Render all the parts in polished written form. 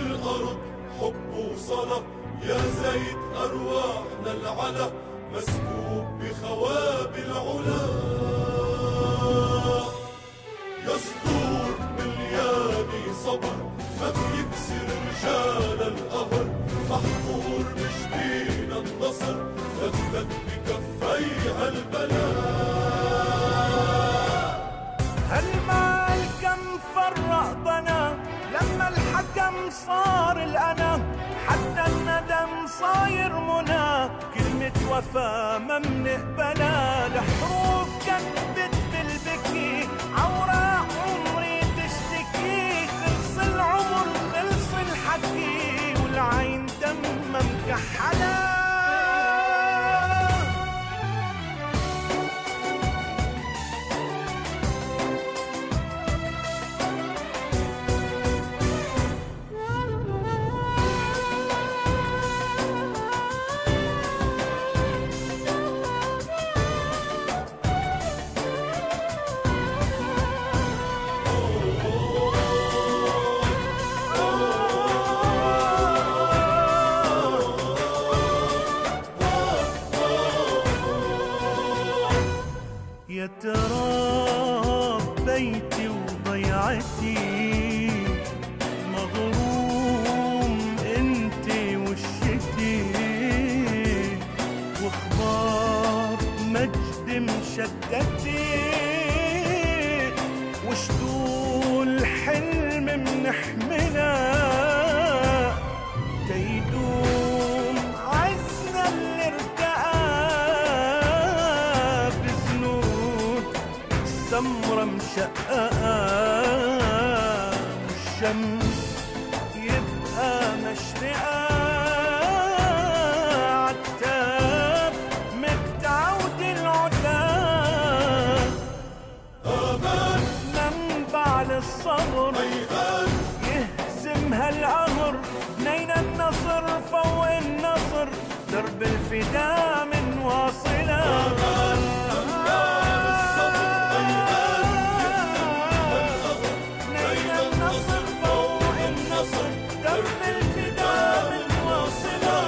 الأرض حب وصلاة، يا زيد أرواحنا العلا مسكوب بخواب العلا. يا صدور مليانة صبر ما بيكسر رجال القهر، محفور بجبين النصر ثبت بكفيها البلاء. هالمال كم فرق بنا لما الحكم صار الأنا، حتى الندم صاير منى، كلمة وفا ما منقبلا. الحروف كتبت بالبكي عوراق عمري تشتكي، خلص العمر خلص الحكي والعين دم مكحلة. يا ترى بيتي وضيعتي، مغروم انتي وشتي، واخبار مجد مشتتي، وشطول حلم منحملها تيدوم عزنا اللي ارتقى بذنوب سمرة مشققة، والشمس يبقى مشرقة عالكتاب متعود العتاب. آمان منبع للصبر يهزم هالقهر، نينا النصر فوق النصر درب الفدا من واصلة. نينا النصر فوق النصر درب الفدا من واصلة.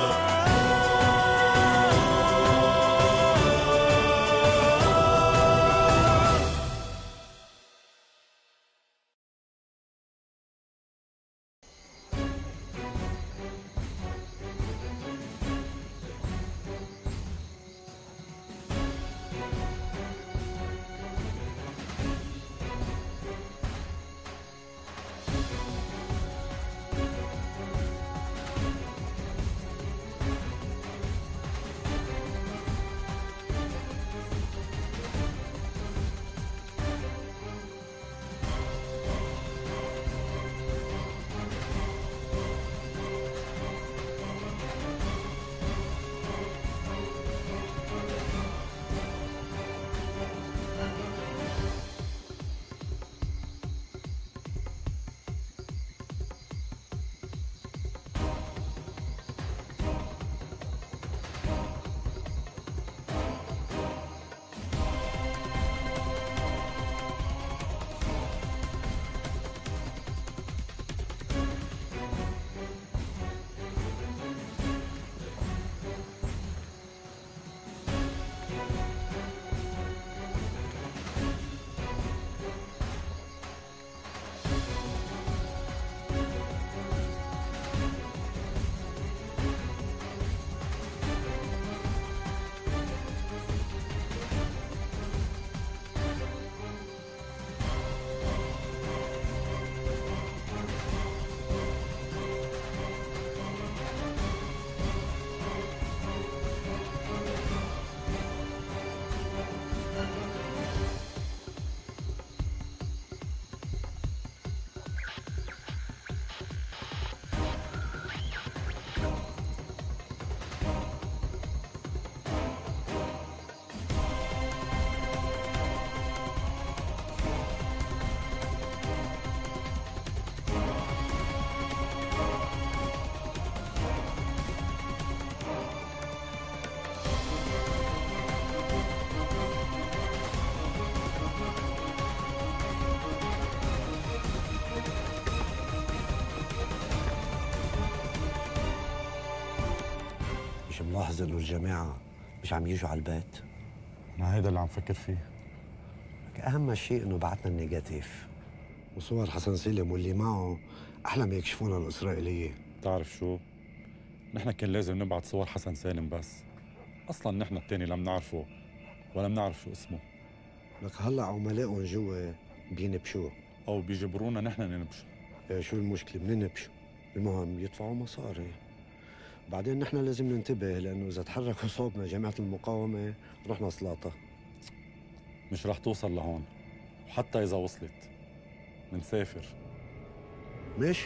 مش ملاحظ انه الجماعة مش عم يجوا على البيت؟ أنا هيدا اللي عم فكر فيه. أهم شيء إنه بعتنا النيجاتيف وصور حسن سالم واللي معه أحلى ما يكشفونا الإسرائيلية. بتعرف شو؟ نحن كان لازم نبعت صور حسن سالم بس. أصلاً نحن التاني لا منعرفه ولا منعرف شو اسمه. لك هلأ عملائهم جوا بينبشوا أو بيجبرونا نحن ننبشه. شو المشكلة؟ بننبشوا، المهم يدفعوا مصاري. بعدين نحن لازم ننتبه لأنه إذا تحركوا صوبنا جماعة المقاومة رحنا سلاطة. مش رح توصل لهون، وحتى إذا وصلت منسافر. ماشي.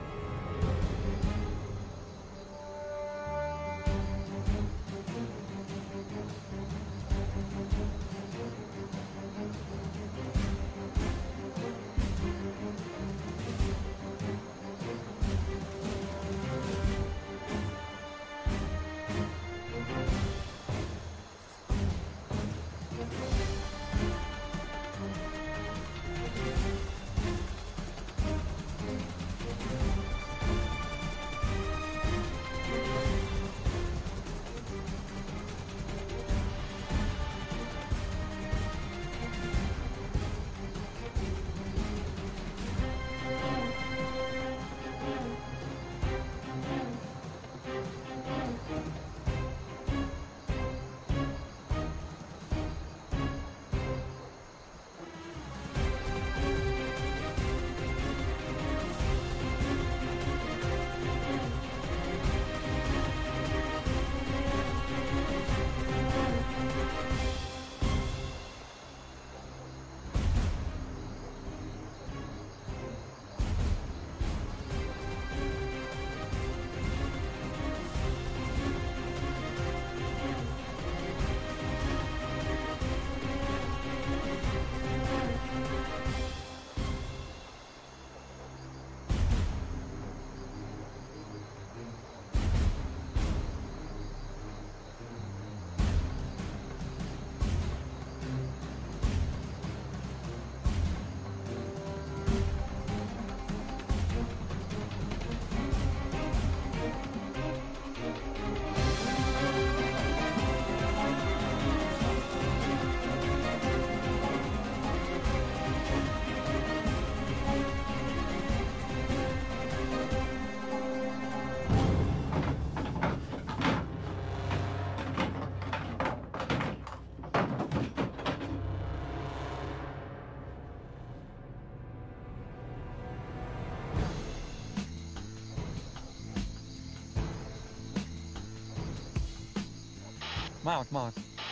معك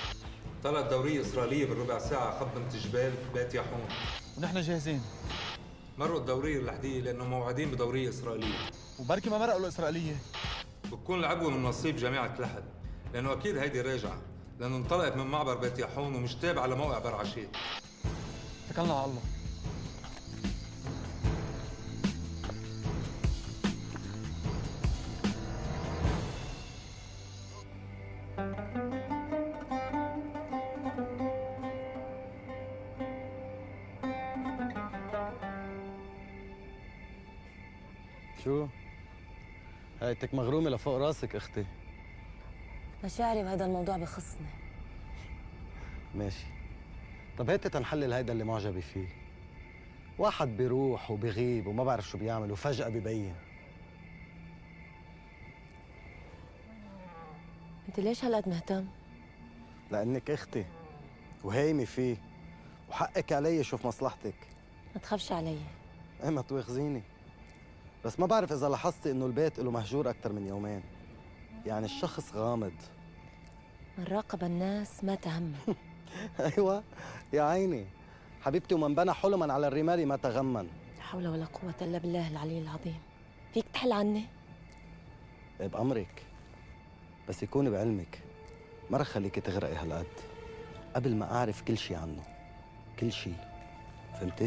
طلعت دورية إسرائيلية بالربع ساعة خط بنت جبال بيت يحون، ونحن جاهزين. مرقوا الدورية اللحدية لأنه موعدين بدورية إسرائيلية، وبركي ما مرقوا الإسرائيلية. بتكون لعبوا من نصيب جامعة لحد، لأنه أكيد هيدي راجعة، لأنه انطلقت من معبر بيت يحون ومش تابعة لموقع برعشيت. اتكلنا على الله. شو؟ هايتك مغرومة لفوق راسك اختي. مشاعري بهذا الموضوع بخصني. ماشي. طب هاتي تنحلل هيدا اللي معجبة فيه. واحد بيروح وبيغيب وما بعرف شو بيعمل وفجأة ببين. انت ليش هالقد مهتم؟ لأنك اختي وهايمة فيه وحقك علي شوف مصلحتك. ما تخافش علي. ايه ما تواخذيني. بس ما بعرف إذا لاحظتي إنه البيت له مهجور أكثر من يومين. يعني الشخص غامض. من راقب الناس ما تهمل. أيوة يا عيني حبيبتي، ومن بنى حلما على الرمال ما تغمن. لا حول ولا قوة إلا بالله العلي العظيم. فيك تحل عني؟ إيه بأمرك، بس يكون بعلمك ما رح خليكي تغرقي هالقد قبل ما أعرف كل شي عنه، كل شي. فهمتي؟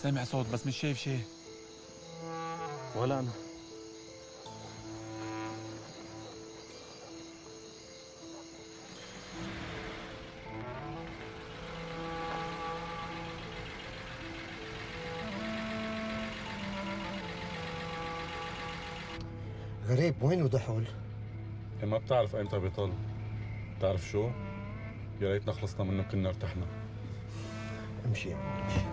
سامع صوت بس مش شايف شيء. ولا أنا. غريب، وينه دحول؟ ما بتعرف ايمتى بيطل. بتعرف شو؟ يا ريتنا خلصنا منه كنا ارتحنا. امشي يا عم امشي.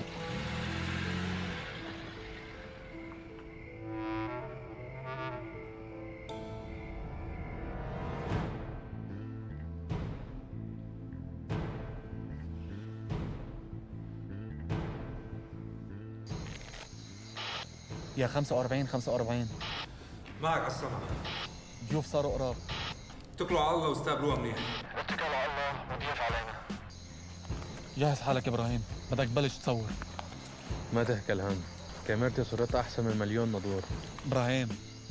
يا 45 معك على السمع. ضيوف صاروا قراب. اتكلوا على الله واستقبلوها منيح. اتكلوا على الله وضيف علينا. جهز حالك ابراهيم، بدك تبلش تصور. ما تحكي الهم، كاميرتي صورتها أحسن من مليون نضور. ابراهيم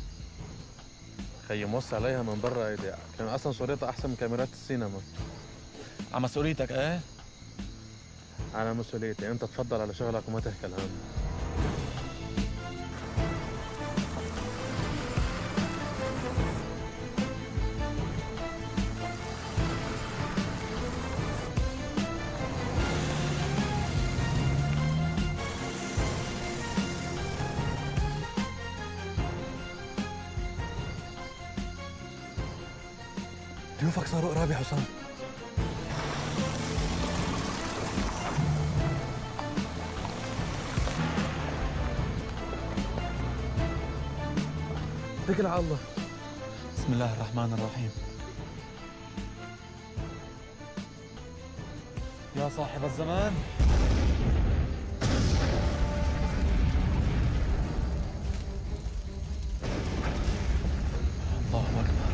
خيي موصي عليها من برا ايدي، كان أصلا صورتها أحسن من كاميرات السينما. على مسؤوليتك ايه؟ على مسؤوليتي، أنت تفضل على شغلك وما تحكي الهم. ضيوفك صاروا قراب يا حسام. اتكل على الله. بسم الله الرحمن الرحيم. يا صاحب الزمان. الله أكبر.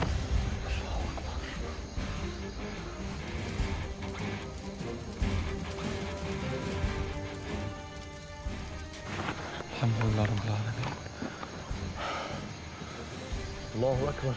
الحمد لله رب العالمين. الله أكبر.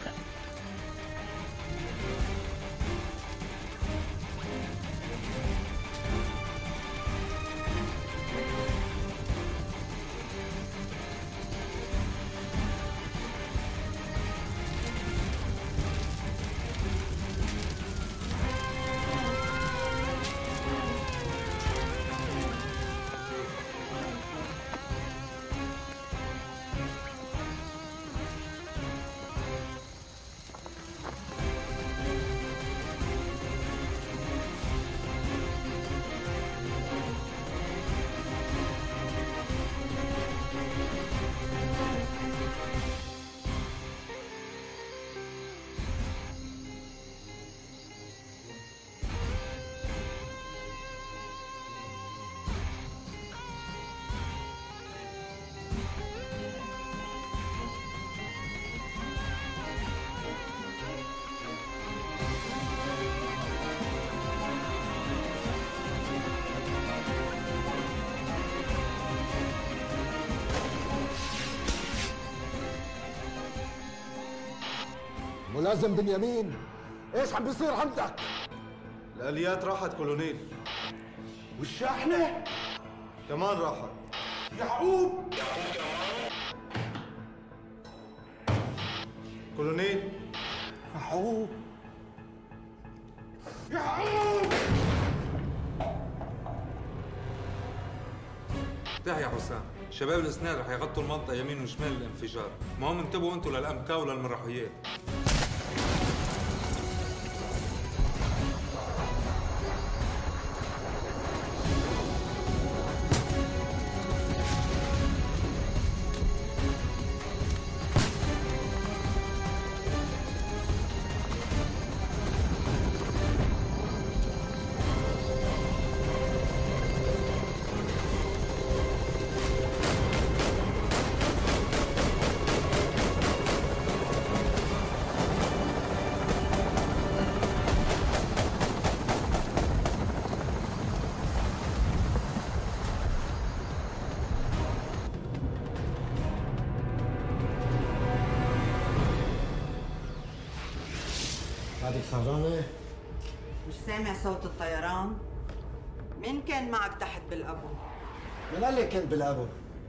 ملازم بنيامين، ايش عم بيصير عندك؟ الآليات راحت كولونيل. والشاحنة؟ كمان راحت. يعقوب كولونيل. يعقوب يعقوب ارتاح يا حسام، شباب الاسنان رح يغطوا المنطقه يمين وشمال الانفجار، المهم انتبهوا انتوا للامكا وللمروحيات. بعدك سهرانة؟ مش سامع صوت الطيران؟ مين كان معك تحت بالأبو؟ من قال لك كنت بالابو؟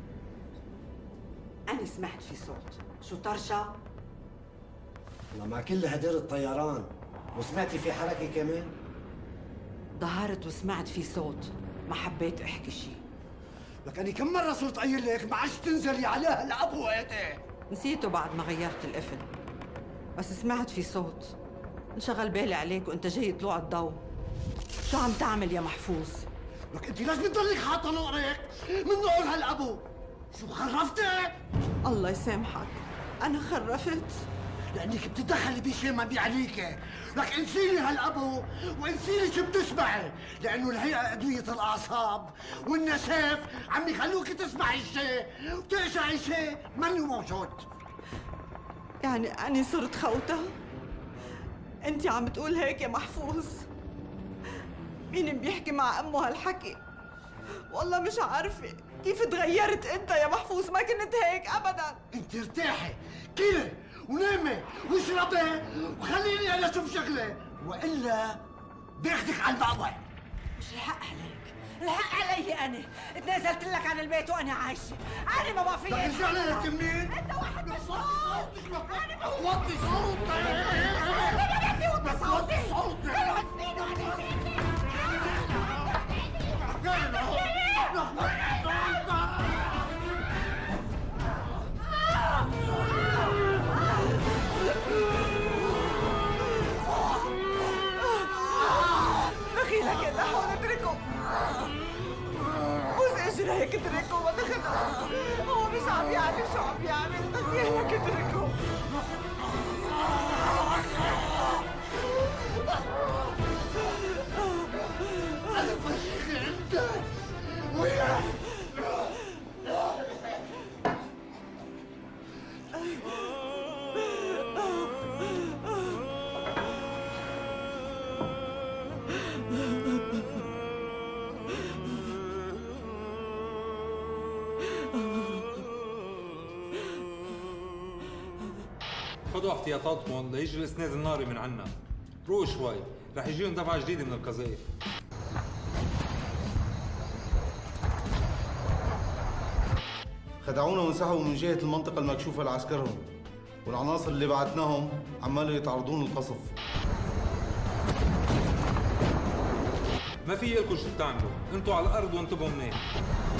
أنا سمعت في صوت، شو طرشة؟ لما كل هدير الطيران وسمعتي في حركة كمان؟ ظهرت وسمعت في صوت، ما حبيت أحكي شيء. لك أنا كم مرة صرت قايل لك ما عادش تنزلي عليها الأبو هيك. نسيته بعد ما غيرت القفل، بس سمعت في صوت، انشغل بالي عليك وأنت جاي طلوع الضوء. شو عم تعمل يا محفوظ؟ لك أنت ليش بتضلك حاطة نقرك من نقول هالأبو؟ شو خرفتك؟ الله يسامحك، أنا خرفت؟ لأنك بتتدخلي بشيء ما بيعنيك، لك انسيلي هالأبو وانسيلي شو بتسمعي، لأنه الهيئة أدوية الأعصاب والنسيف عم يخلوك تسمعي شيء وتقشعي شيء منه موجود. يعني أنا صرت خوتة؟ أنت عم تقول هيك يا محفوظ؟ مين بيحكي مع أمه هالحكي؟ والله مش عارفة كيف تغيرت أنت يا محفوظ، ما كنت هيك أبداً. أنت ارتاحي، كلي ونامي واشربي وخليني أنا أشوف شغلي، وإلا باخدك على المأوى. مش الحق عليك، الحق علي أنا، اتنازلت لك عن البيت وأنا عايشة، أنا ما بقى فيي. لك ارجعي لك منين؟ أنت واحد مشغول. وطي صوتك. وطي صوتي. دخيلك يا حول اتركه، بوس اجريك اتركه، ما دخلنا، هو مش عم يعمل شو عم يعمل، دخيلك اتركه. أنا فشيخ عندك وياه. خذوا احتياطاتكم ليجي الاسناد الناري من عنا. روقوا شوي، رح يجيهم دفعه جديده من القذائف. خدعونا وانسحبوا من جهة المنطقة المكشوفة لعسكرهم، والعناصر اللي بعتناهم عمالوا يتعرضون للقصف. ما في لكم شو تعملوا، انتوا على الارض وانتبهوا منيح.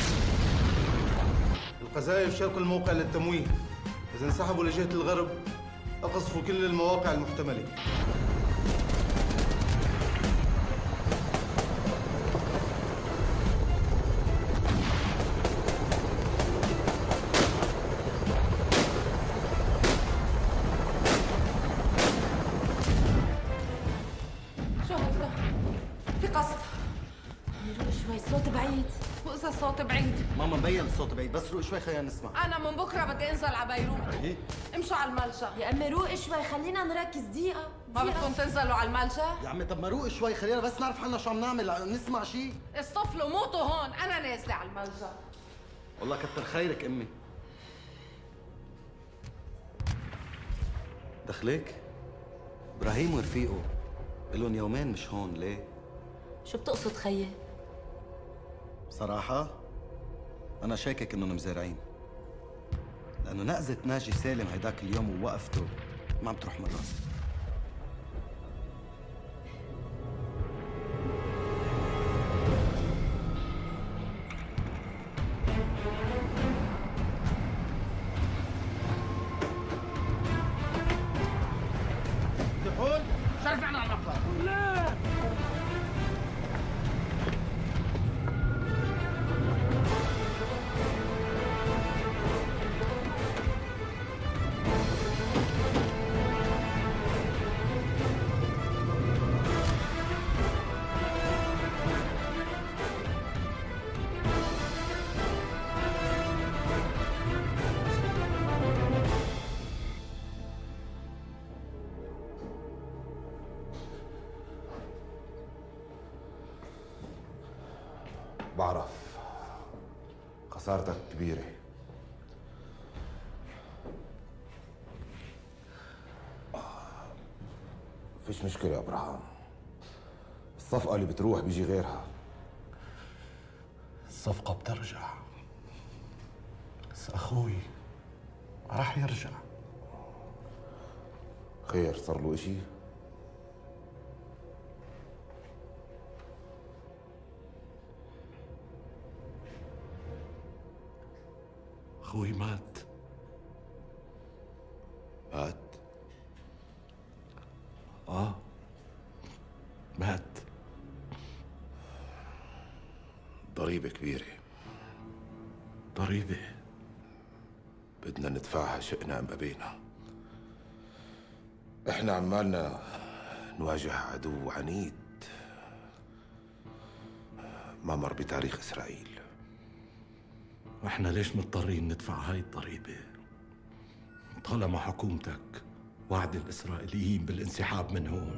القذائف شرق الموقع للتمويه، إذا انسحبوا لجهة الغرب أقصفوا كل المواقع المحتملة. شو هيدا؟ في قصف. روق شوي، الصوت بعيد. وإذا الصوت بعيد؟ ماما مبين الصوت بعيد، بس روق شوي خلينا نسمع. أنا من بكرة بدي أنزل على بيروت. إيه؟ امشوا على الملجأ. يا أمي روق شوي، خلينا نركز دقيقة. ما بدكم تنزلوا على الملجأ؟ يا عمي طب ما روق شوي، خلينا بس نعرف حالنا شو عم نعمل، نسمع شيء. اصطفلوا موتوا هون، أنا نازلة على الملجأ. والله كتر خيرك أمي. دخلك؟ إبراهيم ورفيقه إلهم يومين مش هون، ليه؟ شو بتقصد خيي؟ بصراحة أنا شاكك إنهم مزارعين، لأنه نقزة ناجي سالم هيداك اليوم ووقفته ما عم تروح من راسي. دحول شرفنا على المقبرة. لا بعرف خسارتك كبيرة، فيش مشكلة يا ابراهام، الصفقة اللي بتروح بيجي غيرها. الصفقة بترجع، بس أخوي راح يرجع. خير، صار له إشي؟ أخوي مات. مات؟ مات. ضريبة كبيرة. ضريبة بدنا ندفعها شئنا أم أبينا. إحنا عمالنا نواجه عدو عنيد ما مر بتاريخ إسرائيل. واحنا ليش مضطرين ندفع هاي الضريبة؟ طالما حكومتك وعد الإسرائيليين بالانسحاب من هون.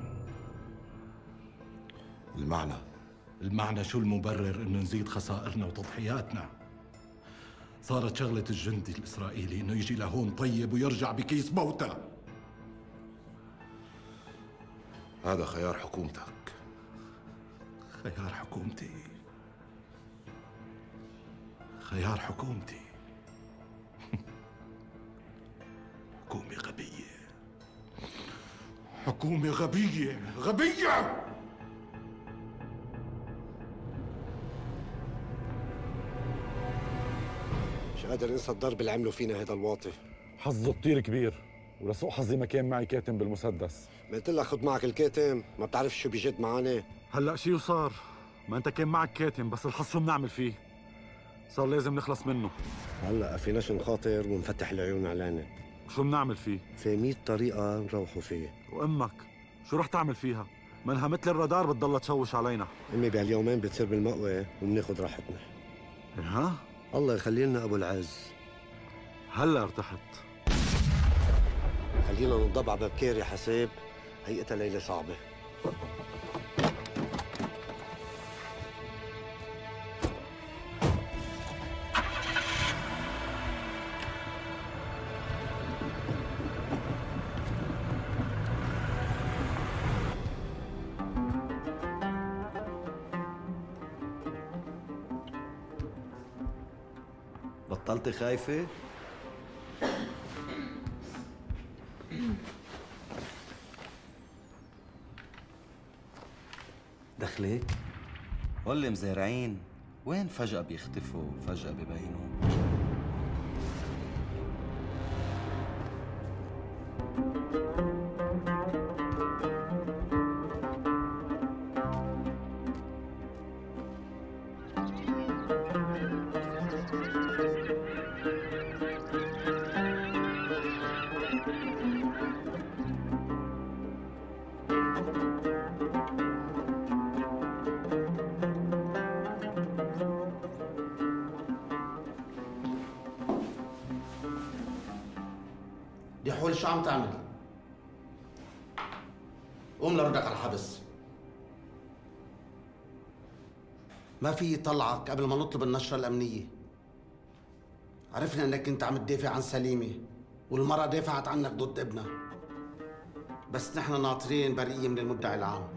المعنى شو المبرر إنه نزيد خسائرنا وتضحياتنا؟ صارت شغلة الجندي الإسرائيلي إنه يجي لهون طيب ويرجع بكيس موتى. هذا خيار حكومتك. خيار حكومتي. خيار حكومتي. حكومة غبية. حكومة غبية غبية. مش قادر انسى الضرب اللي عملوا فينا هذا الواطي. حظه كتير كبير، ولسوء حظي ما كان معي كاتم بالمسدس. ما قلت لك خد معك الكاتم، ما بتعرف شو بيجد معاني. هلا شي وصار، ما انت كان معك كاتم، بس الحظ شو بنعمل فيه؟ صار لازم نخلص منه. هلا فيناش نخاطر ونفتح العيون علينا. شو بنعمل فيه؟ في 100 طريقة نروحوا فيه. وامك شو رح تعمل فيها؟ منها مثل الرادار بتضلها تشوش علينا. امي بهاليومين بتصير بالمقوى وبناخد راحتنا. ها؟ الله يخلي لنا ابو العز. هلا ارتحت. خلينا ننضب على بكير يا حساب، هيئتها ليلة صعبة. بطلتي خايفة؟ دخلك؟ هول مزارعين وين فجأة بيختفوا وفجأة ببينوا؟ دي حول شو عم تعمل؟ قوم لردك على الحبس. ما في يطلعك قبل ما نطلب النشرة الأمنية. عرفنا انك انت عم تدافع عن سليمة والمرأة دافعت عنك ضد ابنها. بس نحن ناطرين برية من المدعي العام.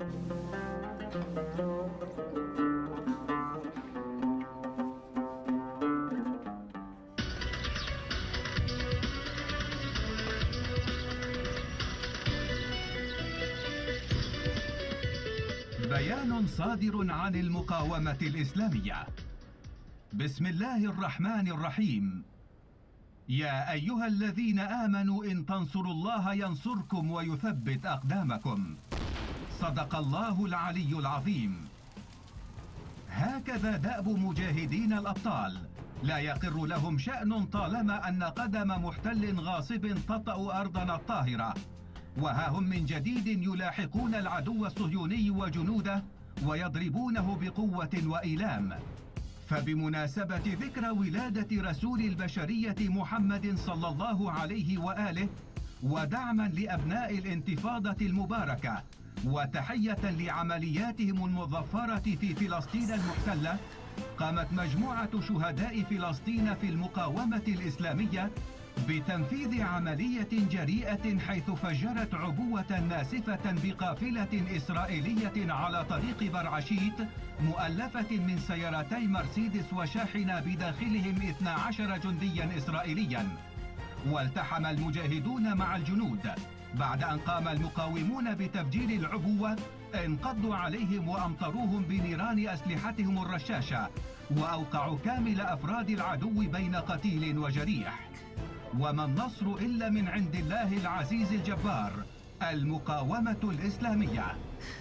بيان صادر عن المقاومة الإسلامية. بسم الله الرحمن الرحيم. يا أيها الذين آمنوا إن تنصروا الله ينصركم ويثبت أقدامكم. صدق الله العلي العظيم. هكذا دأب مجاهدين الأبطال، لا يقر لهم شأن طالما أن قدم محتل غاصب تطأ أرضنا الطاهرة. وها هم من جديد يلاحقون العدو الصهيوني وجنوده ويضربونه بقوة وإيلام. فبمناسبة ذكرى ولادة رسول البشرية محمد صلى الله عليه وآله، ودعما لأبناء الانتفاضة المباركة، وتحية لعملياتهم المظفرة في فلسطين المحتلة، قامت مجموعة شهداء فلسطين في المقاومة الإسلامية بتنفيذ عملية جريئة حيث فجرت عبوة ناسفة بقافلة إسرائيلية على طريق برعشيت مؤلفة من سيارتي مرسيدس وشاحنة بداخلهم 12 جنديا إسرائيليا. والتحم المجاهدون مع الجنود بعد أن قام المقاومون بتفجير العبوة، انقضوا عليهم وأمطروهم بنيران أسلحتهم الرشاشة، وأوقعوا كامل أفراد العدو بين قتيل وجريح. وما النصر إلا من عند الله العزيز الجبار، المقاومة الإسلامية.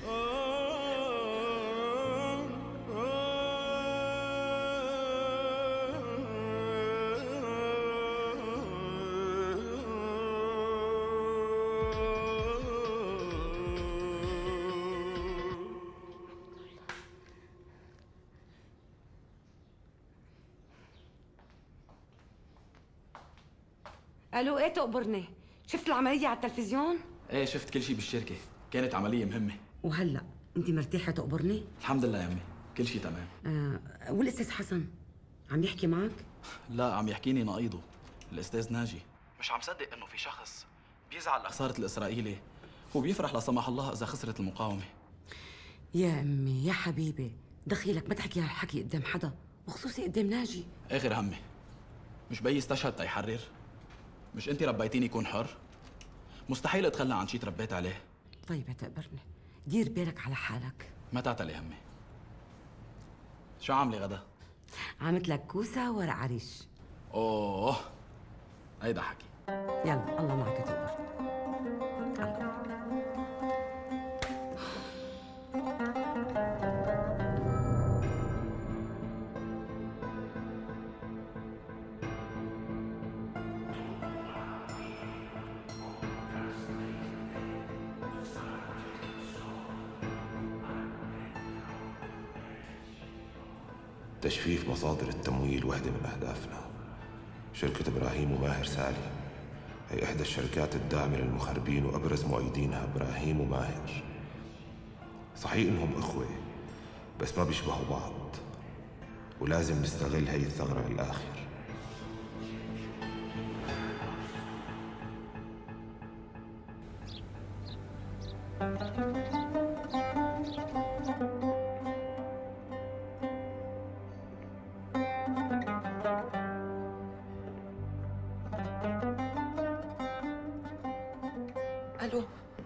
الو، ايه تقبرني؟ شفت العملية على التلفزيون؟ ايه شفت كل شيء بالشركة، كانت عملية مهمة. وهلا انت مرتاحة تقبرني؟ الحمد لله يا امي، كل شيء تمام. والاستاذ حسن عم يحكي معك؟ لا، عم يحكيني نقيضه الاستاذ ناجي. مش عم صدق انه في شخص بيزعل لخسارة الاسرائيلي وبيفرح لا سمح الله اذا خسرت المقاومة. يا امي يا حبيبي، دخيلك ما تحكي هالحكي قدام حدا، وخصوصي قدام ناجي. اخر همي مش بي استشهد تيحرر؟ مش انت ربيتيني يكون حر؟ مستحيل اتخلى عن شي تربيت عليه. طيب اعتبرني، دير بالك على حالك. ما تعتلي همي. شو عاملة غدا؟ عملت لك كوسة ورق عريش. اوه هيدا حكي. يلا الله معك تقبر. تجفيف مصادر التمويل وحدة من أهدافنا. شركة إبراهيم وماهر سالم هي إحدى الشركات الداعمة للمخربين، وأبرز مؤيدينها إبراهيم وماهر. صحيح إنهم إخوة بس ما بيشبهوا بعض، ولازم نستغل هي الثغرة للآخر. الو،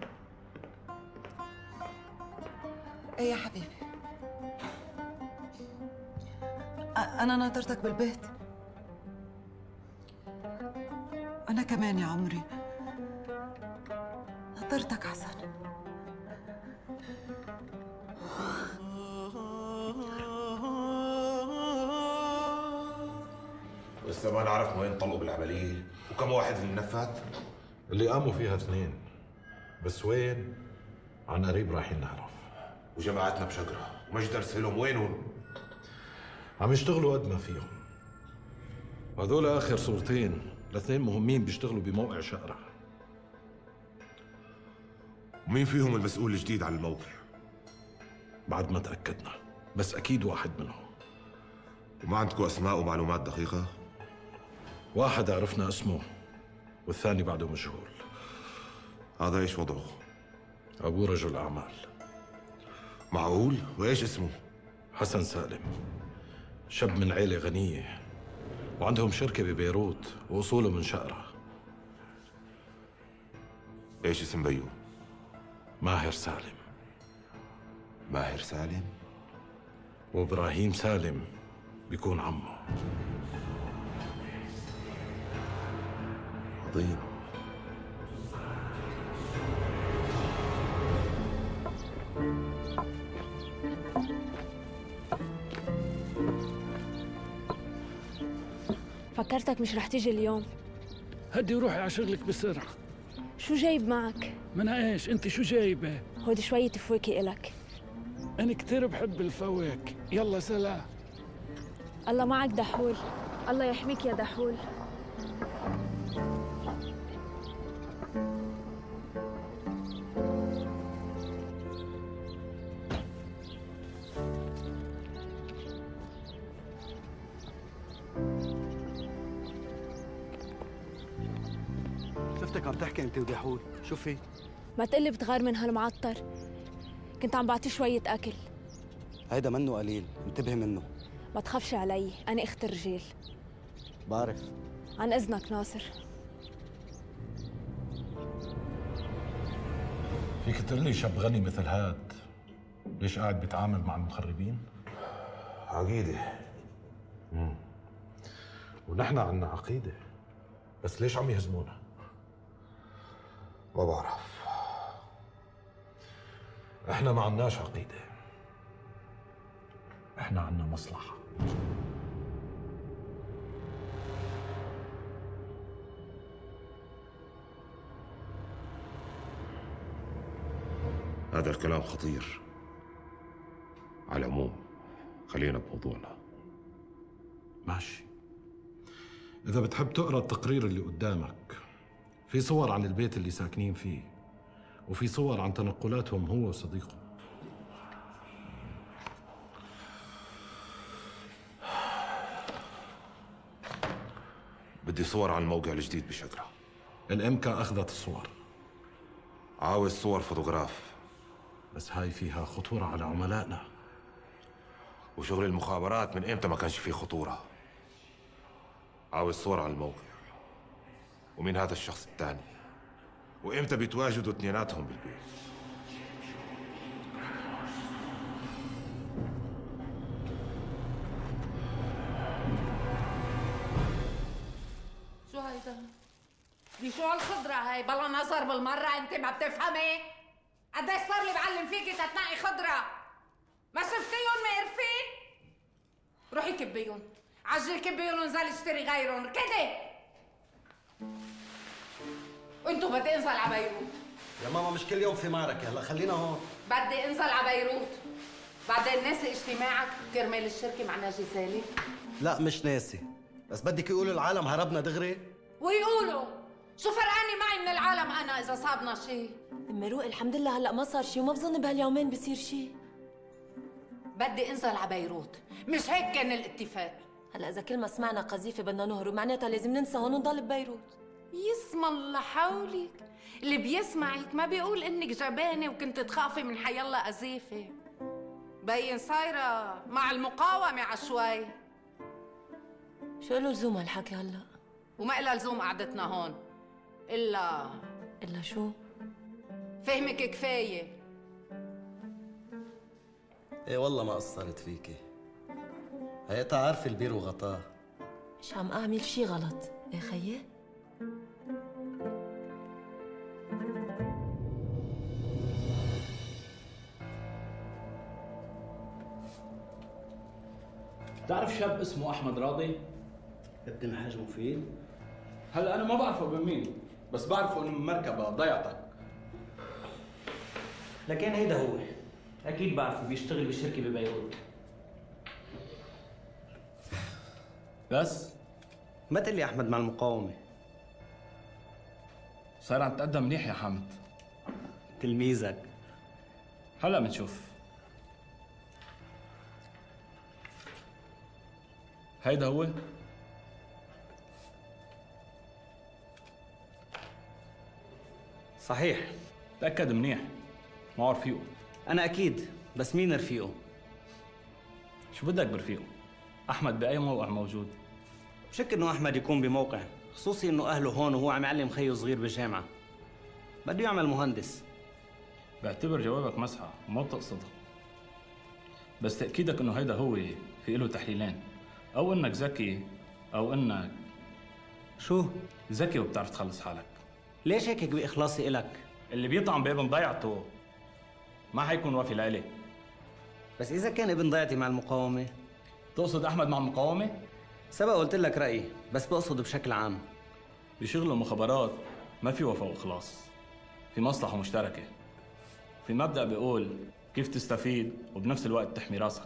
ايه يا حبيبي؟ انا ناطرتك بالبيت. انا كمان يا عمري ناطرتك حسن. لسه ما نعرف وين طلقوا بالعملية وكم واحد اللي نفذ؟ اللي قاموا فيها 2، بس وين؟ عن قريب رايحين نعرف. وجماعتنا بشقرة ومجدر سلم وينهم؟ عم يشتغلوا قد ما فيهم. هذول آخر صورتين ل2 مهمين بيشتغلوا بموقع شقرة. ومين فيهم المسؤول الجديد عن الموقع؟ بعد ما تأكدنا، بس أكيد واحد منهم. وما عندكم أسماء ومعلومات دقيقة؟ واحد عرفنا اسمه والثاني بعده مجهول. هذا ايش وضعه؟ أبوه رجل أعمال. معقول؟ وإيش اسمه؟ حسن سالم، شاب من عيلة غنية وعندهم شركة ببيروت وأصوله من شقرة. ايش اسم بيو؟ ماهر سالم. ماهر سالم؟ وإبراهيم سالم بيكون عمه. عظيم. فكرتك مش رح تيجي اليوم. هدي وروحي على شغلك بسرعة. شو جايب معك؟ منها ايش؟ انت شو جايبه؟ هود شوية فواكه إلك. انا كتير بحب الفواكه. يلا سلام. الله معك دحول. الله يحميك يا دحول. شفتك عم تحكي انت ودحول، شو في؟ ما تقلي بتغار من هالمعطر. كنت عم بعطيه شوية أكل. هيدا منه قليل، انتبهي منه. ما تخافش علي، أنا أخت الرجال. بعرف. عن إذنك ناصر. فيك تقول لي شاب غني مثل هاد ليش قاعد بيتعامل مع المخربين؟ عقيدة. ونحن عنا عقيدة، بس ليش عم يهزمونا؟ ما بعرف. احنا ما عناش عقيدة، احنا عنا مصلحة. هذا الكلام خطير. على العموم خلينا بموضوعنا. ماشي. إذا بتحب تقرأ التقرير اللي قدامك، في صور عن البيت اللي ساكنين فيه، وفي صور عن تنقلاتهم هو وصديقه. بدي صور عن الموقع الجديد بشكرة. الإمكا أخذت الصور. عاوز صور فوتوغراف. بس هاي فيها خطورة على عملائنا. وشغل المخابرات من إمتى ما كانش فيه خطورة؟ عاوز صور عن الموقع ومين هذا الشخص الثاني، وإمتى بيتواجدوا اثنيناتهم بالبيت. شو هيدا؟ دي شو هالخضرة هاي؟ بلا نظر بالمرة، انت ما بتفهمي؟ قديش صار لي بعلم فيكي تتنقي خضرة؟ ما شفتيهم مقرفين؟ روحي كبيهم، عجل كبيهم ونزل اشتري غيرهم، كده! وانتو بدي انزل على بيروت. يا ماما مش كل يوم في معركة، هلا خلينا هون. بدي انزل على بيروت. بعدين ناسي اجتماعك كرمال الشركة مع ناجي سالم؟ لا مش ناسي، بس بدك يقولوا العالم هربنا دغري؟ ويقولوا شو فرقاني معي من العالم انا اذا صابنا شيء؟ امي روق الحمد لله هلا ما صار شيء وما بظن بهاليومين بصير شيء. بدي انزل على بيروت، مش هيك كان الاتفاق. هلا اذا كل ما سمعنا قذيفه بدنا نهرب معناتها لازم ننسى هون ونضل ببيروت. يسمى الله حولك، اللي بيسمعك ما بيقول انك جبانه وكنت تخافي من حيالله قذيفه. بين صايره مع المقاومه عشوائي. شو له لزوم هالحكي هلا؟ وما إلها لزوم قعدتنا هون إلا شو؟ فهمك كفاية. ايه والله ما قصرت فيكي. هيقطع عارفة البير وغطاه. مش عم أعمل شي غلط يا خيي؟ بتعرف شاب اسمه أحمد راضي؟ ابن الحاج مفيد؟ هلا أنا ما بعرفه ابن مين، بس بعرفه إنه من مركبة ضيعتك. لكن هيدا هو، أكيد بعرفه بيشتغل بشركة ببيروت. بس؟ ما تقول لي أحمد مع المقاومة. صار عم تقدم منيح يا حمد. تلميذك. هلا بنشوف. هيدا هو؟ صحيح. تأكد منيح، معه رفيقه. أنا أكيد، بس مين رفيقه؟ شو بدك برفيقه؟ أحمد بأي موقع موجود؟ بشك إنه أحمد يكون بموقع، خصوصي إنه أهله هون وهو عم يعلم خيه صغير بالجامعة. بده يعمل مهندس. بعتبر جوابك مسحة وما بتقصدها. بس تأكيدك إنه هيدا هو في له تحليلين، أو إنك ذكي أو إنك شو؟ ذكي وبتعرف تخلص حالك. ليش هيك بإخلاصي إلك؟ اللي بيطعم بابن ضيعته ما حيكون وافي لإلي. بس إذا كان ابن ضيعتي مع المقاومة؟ تقصد أحمد مع المقاومة؟ سبق قلت لك رأيي، بس بقصد بشكل عام. بشغل المخابرات ما في وفاء وإخلاص، في مصلحة مشتركة. في مبدأ بيقول كيف تستفيد وبنفس الوقت تحمي راسك.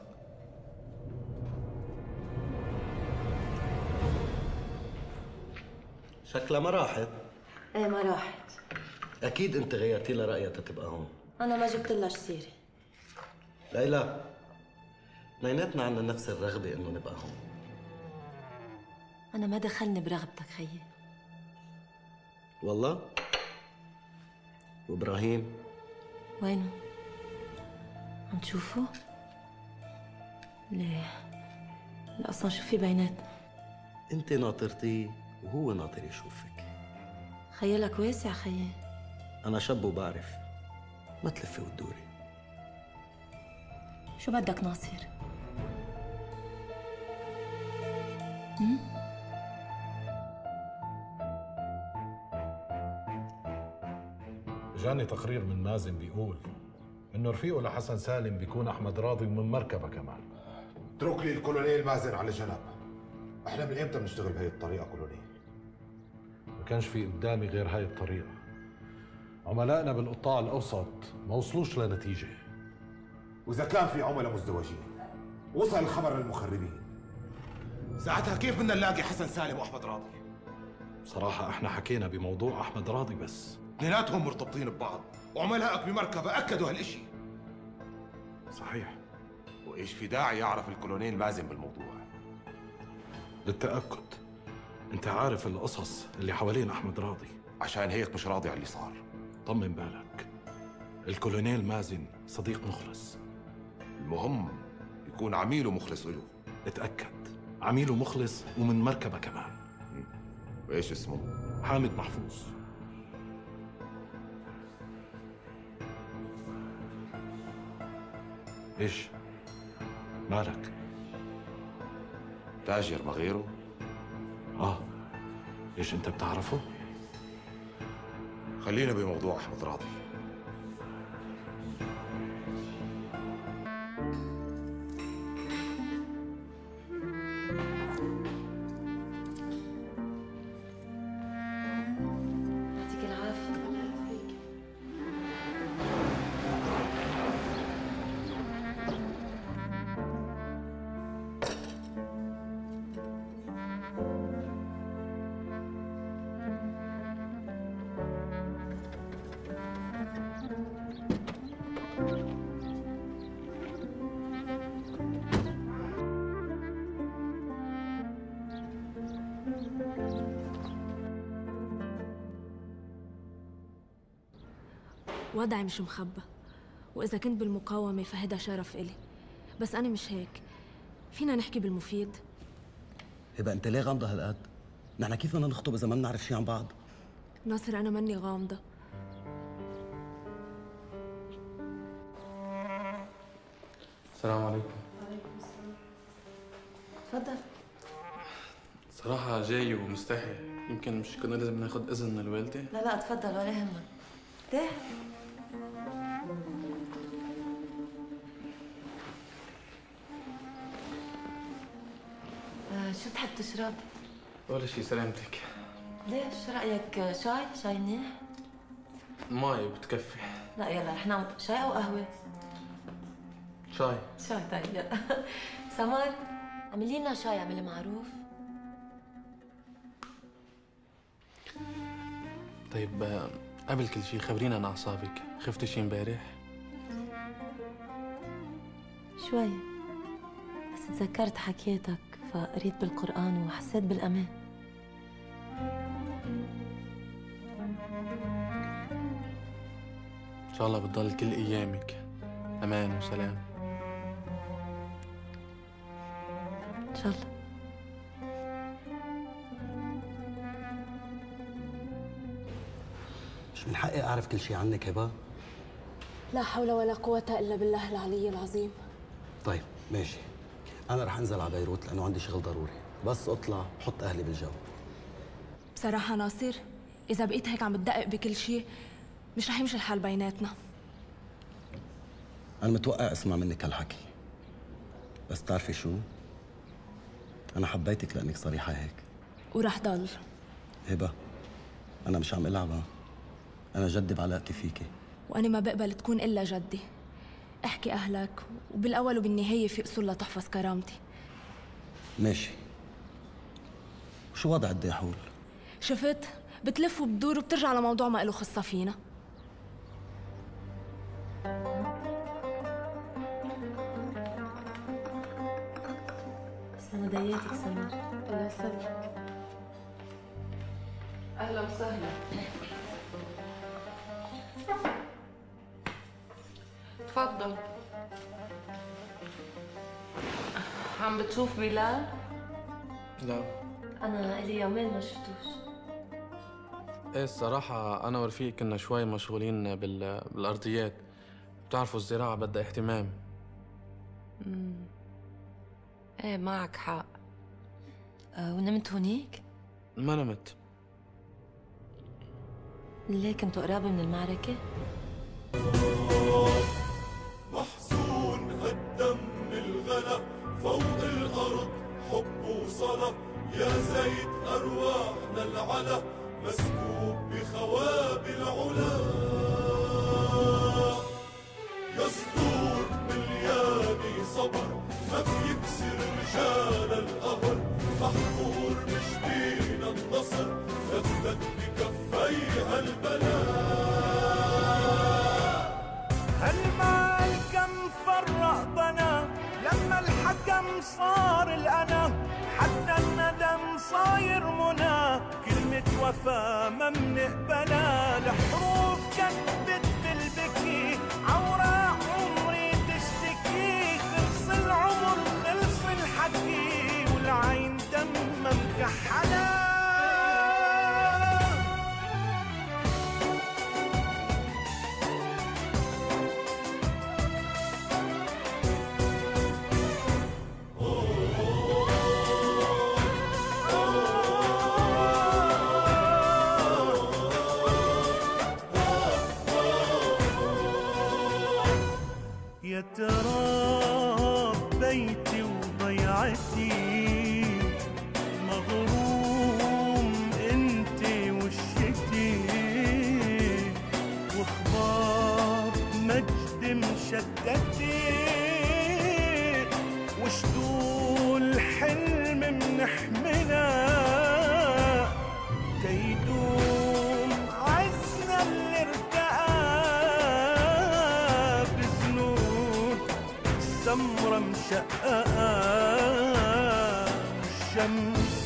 شكلها ما راحت. ايه ما راحت. أكيد أنت غيرتي لها رأيها تبقى هون. أنا ما جبت لها سيرة. ليلى، اثنيناتنا عنا نفس الرغبة إنه نبقى هون. أنا ما دخلني برغبتك خيي. والله؟ وإبراهيم وينه؟ عم تشوفه؟ ليه؟ لا أصلا شو في بيناتنا؟ أنت ناطرتيه وهو ناطر يشوفك. خيالك واسع خيال. أنا شاب وبعرف، ما تلفي وتدوري. شو بدك ناصر؟ جاني تقرير من مازن بيقول انه رفيقه لحسن سالم بيكون احمد راضي ومن مركبه كمان. اترك لي الكولونيل مازن على جنب. احنا من امتى بنشتغل بهي الطريقه كولونيل؟ ما كانش في قدامي غير هاي الطريقه. عملائنا بالقطاع الاوسط ما وصلوش لنتيجه. واذا كان في عملاء مزدوجين وصل الخبر للمخربين، ساعتها كيف بدنا نلاقي حسن سالم واحمد راضي؟ بصراحه احنا حكينا بموضوع احمد راضي بس. اثنيناتهم مرتبطين ببعض وعملائك بمركبه اكدوا هالشيء. صحيح. وايش في داعي يعرف الكولونيل مازن بالموضوع؟ للتاكد. انت عارف القصص اللي حوالين احمد راضي. عشان هيك مش راضي على اللي صار. طمن بالك، الكولونيل مازن صديق مخلص. المهم يكون عميله مخلص له. اتاكد، عميله مخلص ومن مركبه كمان. وايش اسمه؟ حامد محفوظ. ايش؟ مالك؟ تاجر ما غيره؟ ايش انت بتعرفه؟ خلينا بموضوع احمد راضي. يعطيك العافية. وضعي مش مخبى، وإذا كنت بالمقاومة فهذا شرف إلي، بس أنا مش هيك. فينا نحكي بالمفيد؟ هبه انت ليه غامضه هالقد؟ نحن كيف بدنا نخطب اذا ما بنعرف شيء عن بعض؟ ناصر أنا ماني غامضة. السلام عليكم. تفضل. صراحة جاي ومستحي، يمكن مش كنا لازم ناخد إذن من الوالدة؟ لا تفضل ولا يهمك. تاه. شو بتحب تشرب؟ ولا شي سلامتك. ليش؟ شو رأيك شاي منيح؟ ماي بتكفي. لا يلا رح نعمل شاي أو قهوة؟ شاي. شاي طيب يلا. سمر اعملي لنا شاي، اعملي معروف. طيب قبل كل شي خبرينا عن أعصابك، خفتي شي امبارح؟ شوي، بس تذكرت حكيتك فقريت بالقرآن وحسيت بالأمان. إن شاء الله بتضل كل أيامك أمان وسلام. إن شاء الله. مش من حقي أعرف كل شيء عنك هبه؟ لا حول ولا قوة إلا بالله العلي العظيم. طيب ماشي، أنا رح أنزل على بيروت لأنه عندي شغل ضروري، بس أطلع حط أهلي بالجو. بصراحة ناصر إذا بقيت هيك عم تدقق بكل شيء مش رح يمشي الحال بيناتنا. أنا متوقع أسمع منك هالحكي، بس تعرفي شو؟ أنا حبيتك لأنك صريحة هيك. ورح ضل. هبة أنا مش عم ألعبها، أنا جدي بعلاقتي فيكي. وأنا ما بقبل تكون إلا جدي. احكي أهلك وبالأول وبالنهاية في أصول لتحفظ كرامتي. ماشي. شو وضع الداحول؟ شفت؟ بتلف وبتدور وبترجع لموضوع ما له خصة فينا. سندياتك سمر. الله يسلمك. أهلا وسهلا. تفضل. عم بتشوف بلال؟ لا. أنا إلي يومين ما شفتوش. ايه الصراحة أنا ورفيق كنا شوي مشغولين بالأرضيات. بتعرفوا الزراعة بدها اهتمام. إيه معك حق. ونمت هونيك؟ ما نمت. ليه كنتوا قرابة من المعركة؟ محزون هالدم الغلا فوق الأرض حب وصلاة يا زيت أرواحنا العلا مسكوب بخواب العلا يصدور ملياني صبر ما بيكسر رجال القبر محفور مش بينا النصر نبدك بكفيها البلاء هالمال كم فرق بنا لما الحكم صار الأنا حتى الندم صاير منى كلمة وفا ما منقبلها الحروف كتبت بالبكي عوراق عمري تشتكي خلص العمر خلص الحكي والعين دمها مكحلة يا ترى بيتي وضيعتي مغروم انتي وشتي واخبار مجد مشتتي وشدول حلم منحملها كيدوم عزنا اللي ارتقى سمرة مشققة الشمس